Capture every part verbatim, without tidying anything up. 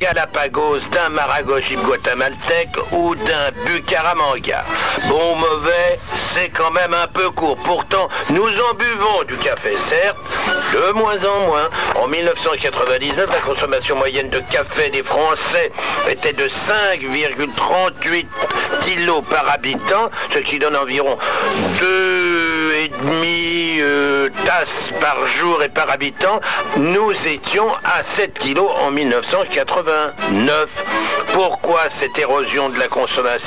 Galapagos, d'un Maragogi guatémaltèque ou d'un Bucaramanga. Bon ou mauvais, c'est quand même un peu court. Pourtant, nous en buvons du café, certes, de moins en moins. En mille neuf cent quatre-vingt-dix-neuf, la consommation moyenne de café des Français était de cinq virgule trente-huit kilos par habitant, ce qui donne environ deux et demi euh, tasses par jour et par habitant. Nous étions à sept kilos en mille neuf cent quatre-vingt-neuf. Pourquoi cette érosion de la consommation ?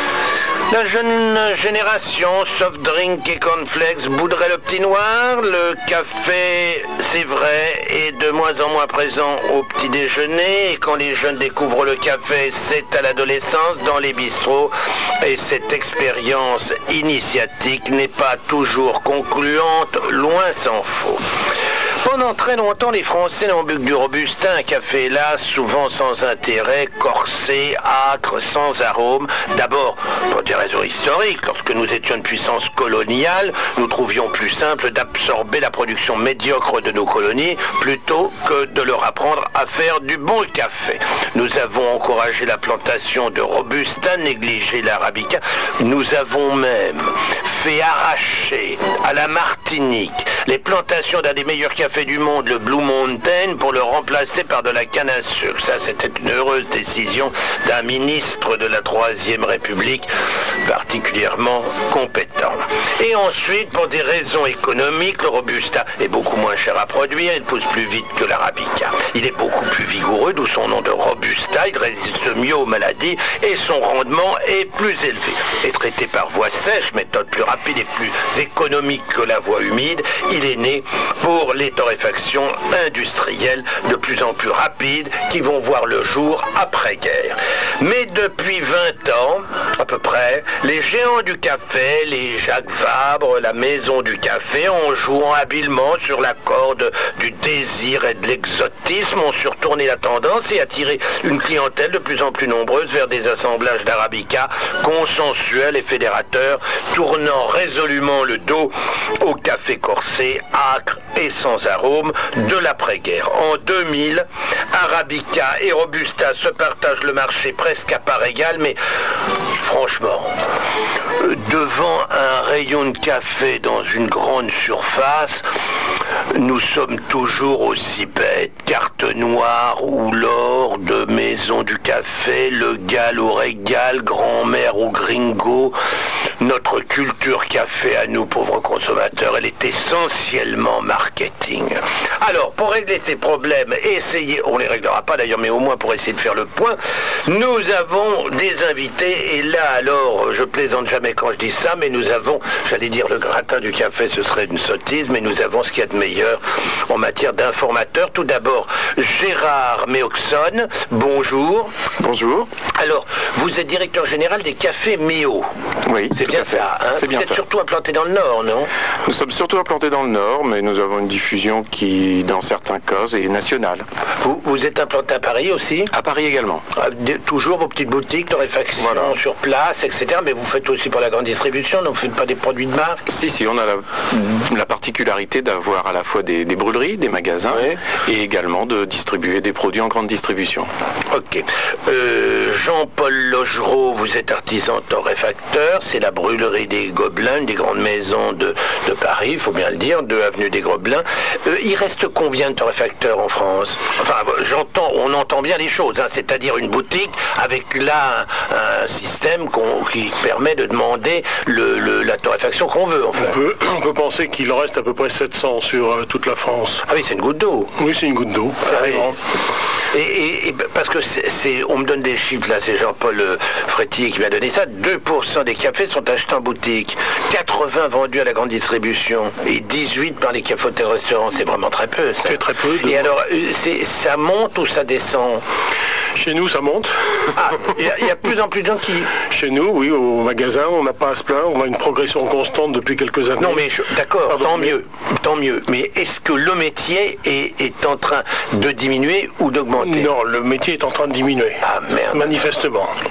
La jeune génération, soft drink et cornflakes, bouderait le petit noir. Le café, c'est vrai, est de moins en moins présent au petit déjeuner. Et quand les jeunes découvrent le café, c'est à l'adolescence, dans les bistrots. Et cette expérience initiatique n'est pas toujours concluante, loin s'en faut. Pendant très longtemps, les Français n'ont bu que du Robusta, un café hélas, souvent sans intérêt, corsé, âcre, sans arôme. D'abord, pour des raisons historiques, lorsque nous étions une puissance coloniale, nous trouvions plus simple d'absorber la production médiocre de nos colonies plutôt que de leur apprendre à faire du bon café. Nous avons encouragé la plantation de Robusta, négligé l'Arabica. Nous avons même fait arracher à la Martinique les plantations d'un des meilleurs cafés du monde, le Blue Mountain, pour le remplacer par de la canne à sucre. Ça, c'était une heureuse décision d'un ministre de la Troisième République particulièrement compétent. Et ensuite, pour des raisons économiques, le Robusta est beaucoup moins cher à produire, il pousse plus vite que l'Arabica. Il est beaucoup plus vigoureux, d'où son nom de Robusta, il résiste mieux aux maladies et son rendement est plus élevé. Et traité par voie sèche, méthode plus rapide et plus économique que la voie humide, il est né pour les torréfactions industrielles de plus en plus rapides qui vont voir le jour après-guerre. Mais depuis vingt ans, à peu près, les géants du café, les Jacques Vabre, la Maison du Café, en jouant habilement sur la corde du désir et de l'exotisme, ont surtourné la tendance et attiré une clientèle de plus en plus nombreuse vers des assemblages d'Arabica consensuels et fédérateurs, tournant résolument le dos au café corsé, âcre et sans arôme de l'après-guerre. En deux mille, Arabica et Robusta se partagent le marché presque à part égale, mais franchement, devant un rayon de café dans une grande surface, nous sommes toujours aussi bêtes. Carte noire ou l'or de Maison du Café, le gal au régal, grand-mère ou gringo. Notre culture café à nous, pauvres consommateurs, elle est essentiellement marketing. Alors, pour régler ces problèmes, essayer, on les réglera pas d'ailleurs, mais au moins pour essayer de faire le point, nous avons des invités, et là alors, je plaisante jamais quand je dis ça, mais nous avons, j'allais dire le gratin du café, ce serait une sottise, mais nous avons ce qu'il y a de meilleur en matière d'informateurs. Tout d'abord, Gérard Méoxon, bonjour. Bonjour. Alors, vous êtes directeur général des cafés Méo. Oui, c'est bien ça. Hein, c'est vous bien êtes ça. surtout implanté dans le Nord, non? Nous sommes surtout implantés dans le Nord, mais nous avons une diffusion qui, dans certains cas, est nationale. Vous, vous êtes implanté à Paris aussi? À Paris également. Ah, de, toujours vos petites boutiques, torréfaction voilà. sur place, et cetera. Mais vous faites aussi pour la grande distribution, donc vous ne faites pas des produits de marque? Si, si, on a la, la particularité d'avoir à la fois des, des brûleries, des magasins, oui. Et également de distribuer des produits en grande distribution. Ok. Euh, Jean-Paul Logereau, vous êtes artisan torréfacteur, c'est la brûlerie des Gobelins, une des grandes maisons de, de Paris, il faut bien le dire, deux avenue des Gobelins. Euh, il reste combien de torréfacteurs en France? Enfin, j'entends, on entend bien les choses, hein, c'est-à-dire une boutique avec là un, un système qu'on, qui permet de demander le, le, la torréfaction qu'on veut. En fait. on, peut, on peut penser qu'il reste à peu près sept cents sur euh, toute la France. Ah oui, c'est une goutte d'eau. Oui, c'est une goutte d'eau. Ah, oui. Et, et, et parce que c'est, c'est, on me donne des chiffres, là, c'est Jean-Paul euh, Frétier qui m'a donné ça, deux pour cent des cafés sont achetés en boutique, quatre-vingts vendus à la grande distribution, et dix-huit par les cafés et restaurants, c'est vraiment très peu, ça. C'est très peu. Et alors, c'est, ça monte ou ça descend? Chez nous, ça monte. Ah, il y, y a de plus en plus de gens qui... Chez nous, oui, au magasin, on n'a pas à se plaindre, on a une progression constante depuis quelques années. Non, mais je, d'accord, Pardon, tant mais... mieux, tant mieux. Mais est-ce que le métier est, est en train de diminuer ou d'augmenter? Non, le métier est en train de diminuer. Ah, merde. Manifestement.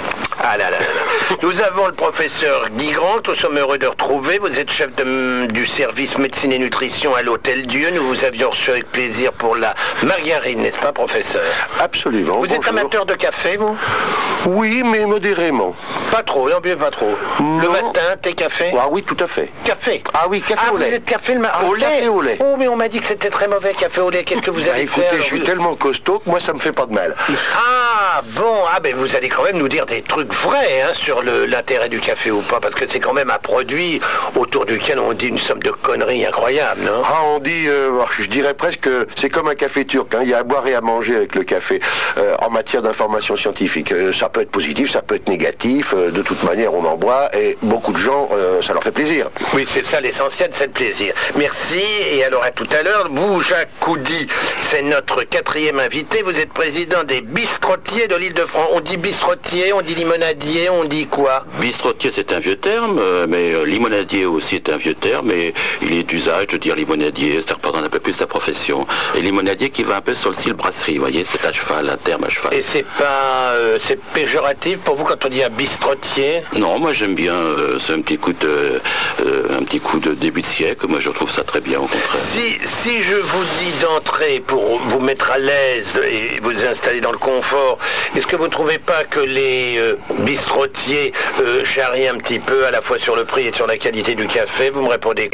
Ah là là là. Nous avons le professeur Guy Grant, nous sommes heureux de retrouver. Vous êtes chef de, du service médecine et nutrition à l'Hôtel Dieu. Nous vous avions reçu avec plaisir pour la margarine, n'est-ce pas, professeur? Absolument. Vous êtes bonjour. amateur de café, vous? Oui, mais modérément. Pas trop, n'en buvez pas trop. Non. Le matin, thé, café? Ah oui, tout à fait. Café? Ah oui, café ah, au lait. Vous êtes café le matin? Au lait. Café au lait. Oh, mais on m'a dit que c'était très mauvais, café au lait. Qu'est-ce que vous Bah, allez écoutez, faire? je suis vous... tellement costaud que moi, ça me fait pas de mal. Ah, bon, ah ben vous allez quand même nous dire des trucs vrais hein, sur le, l'intérêt du café ou pas, parce que c'est quand même un produit autour duquel on dit une somme de conneries incroyables, non? Ah, on dit, euh, je dirais presque que c'est comme un café turc, hein. Il y a à boire et à manger avec le café euh, en matière d'information scientifique. Euh, ça peut être positif, ça peut être négatif, euh, de toute manière on en boit et beaucoup de gens, euh, ça leur fait plaisir. Oui, c'est ça l'essentiel, c'est le plaisir. Merci, et alors à tout à l'heure. Vous, Jacques Coudy, c'est notre quatrième invité, vous êtes président des bistrotiers de l'Île-de-France. On dit bistrotier, on dit limonadier, on dit quoi? Bistrotier, c'est un vieux terme, euh, mais euh, limonadier aussi est un vieux terme, mais il est d'usage de dire limonadier, ça représente un peu plus la profession. Et limonadier qui va un peu sur le style brasserie, vous voyez, c'est à cheval, un terme à cheval. Et c'est pas, euh, c'est péjoratif pour vous quand on dit un bistrotier? Non, moi j'aime bien, euh, c'est un petit coup de, euh, un petit coup de début de siècle, moi je trouve ça très bien au contraire. Si, si je vous dis d'entrer pour vous mettre à l'aise et vous installer dans le confort, est-ce que vous ne trouvez pas que les euh, bistrotiers euh, charrient un petit peu à la fois sur le prix et sur la qualité du café? Vous me répondez